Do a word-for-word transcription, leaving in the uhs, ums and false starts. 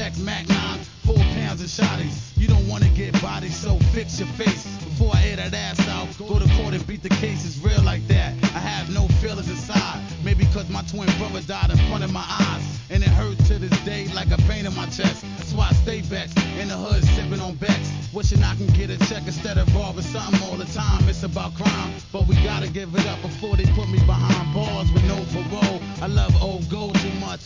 stacks, Mac nine, four pounds of shotties. You don't wanna get bodied, so fix your face. Before I air that ass out, go to court and beat the case. It's real like that. I have no feelings inside. Maybe cause my twin brother died in front of my eyes. And it hurt to this day like a pain in my chest. That's why I stay vexed in the hood sipping on Becks. Wishing I can get a check instead of